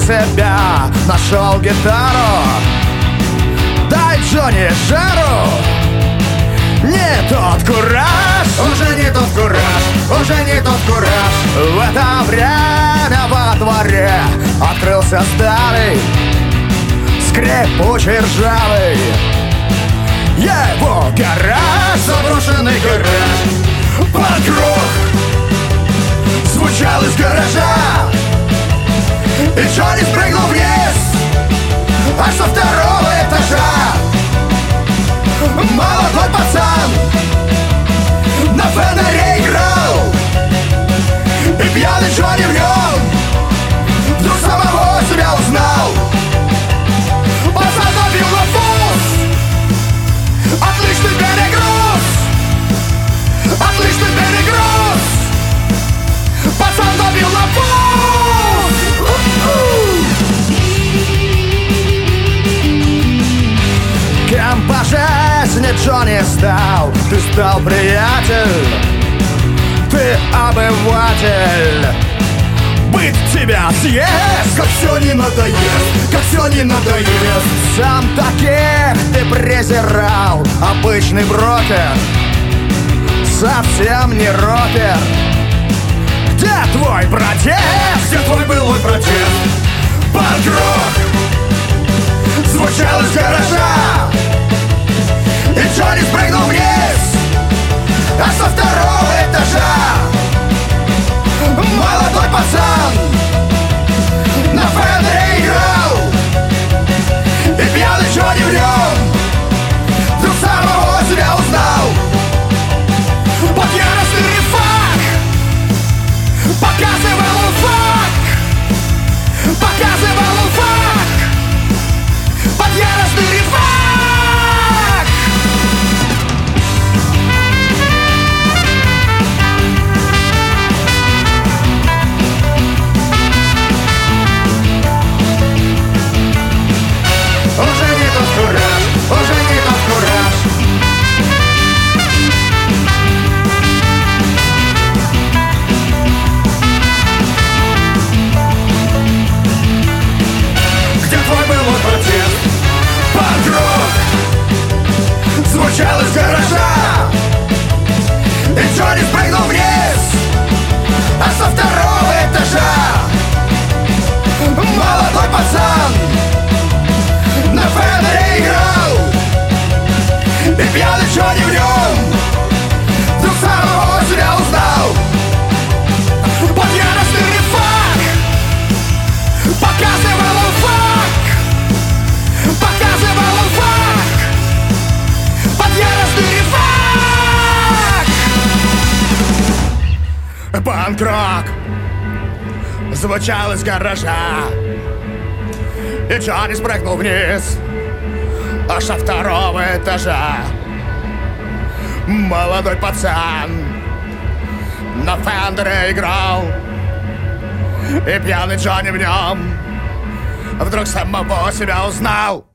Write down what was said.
себя нашел гитару. Дай Джонни жару. Не тот кураж, уже не тот кураж, уже не тот кураж. В это время во дворе открылся старый, скрипучий, ржавый его гараж, заброшенный гараж. Панк-рок звучал из гаража, и Джонни спрыгнул вниз аж со второго этажа. Молодой пацан на фендере играл, и пьяный Джонни в нем вдруг самого себя узнал. Пацан добил на фуз, отличный перегруз, отличный перегруз. Пацан добил на фуз. Кем по жизни Джонни стал? Ты стал приятель, ты обыватель. Быть тебя съест, как все не надоест, как все не надоест. Сам таких ты презирал, обычный брокер, совсем не рокер. Где твой протест? Где твой былой протест? Панк-рок звучал из гаража, и Джонни спрыгнул вниз аж со второго этажа. Молодой пацан на фендере играл, и пьяный Джонни в нем вдруг самого себя узнал. Под яростный рифак показывал он фак, показывал он фак. Под яростный рифак. Уже не тот кураж, уже не тот кураж. Где твой былой протест? Панк-рок звучал из гаража, и Джонни спрыгнул вниз аж со второго этажа. Молодой пацан на фендере играл, и пьяный Джонни в нем вдруг самого себя узнал. Под яростный рифак показывал он фак, показывал он фак. Под яростный рифак. Панк-рок звучал из гаража, и Джонни спрыгнул вниз аж со второго этажа. Молодой пацан на фендере играл, и пьяный Джонни в нем вдруг самого себя узнал.